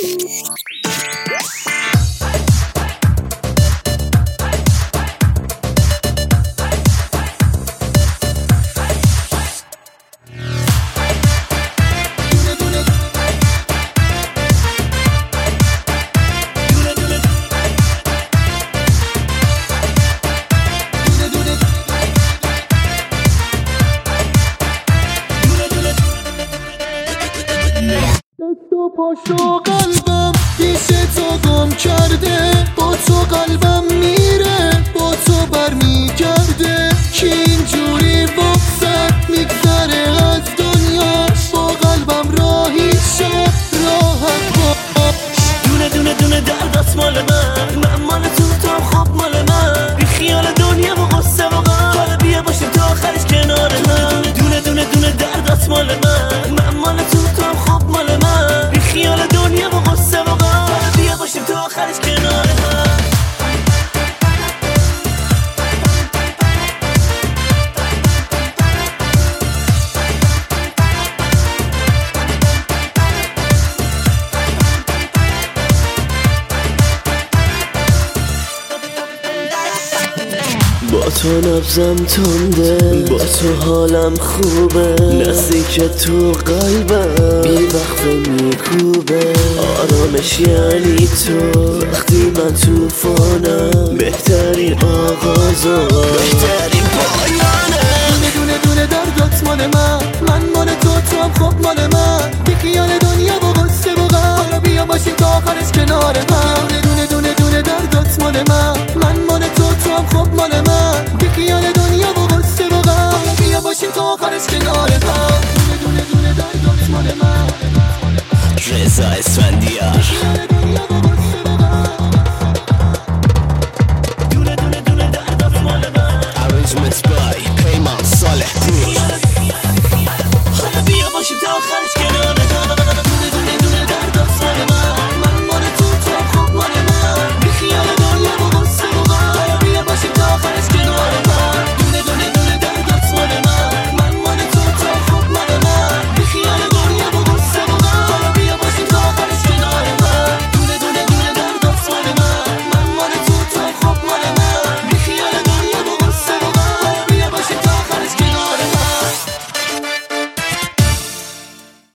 دست و پاشو قلبم پیش تو گم کرده، با تو قلبم میره با تو برمیگرده، کی اینجوری وقت میگذره از دنیا، با قلبم راهی شد راحت باش. دونه دونه دونه دردات مال من مال تو خب مال من، بی خیال دنیا و قصه و غم، حالا بیا باشیم تا آخرش کنار هم. دونه دونه دونه دردات مال من مال تو خب مال من، بی خیال دنیا و قصه و غم، حالا بیا باشیم تا آخرش کنار هم. با تو نبضم تنده، با تو حالم خوبه، نزدیک تو قلبم بی وقفه میکوبه، آرامش یعنی تو وقتی من توفانم، بهترین آغاز و بهترین پایانه. دونه دونه دردات مال من مال تو هم خب مال من، بی خیال دنیا و قصه و غم، حالا بیا باشیم تا آخرش کنار هم. دونه دونه دونه دردات مال من مال تو هم خب مال من، بی خیال دنیا و قصه و غم، حالا بیا باشیم تا آخرش کنار هم. دونه دونه دونه دردات مال من رضا اسفندیار.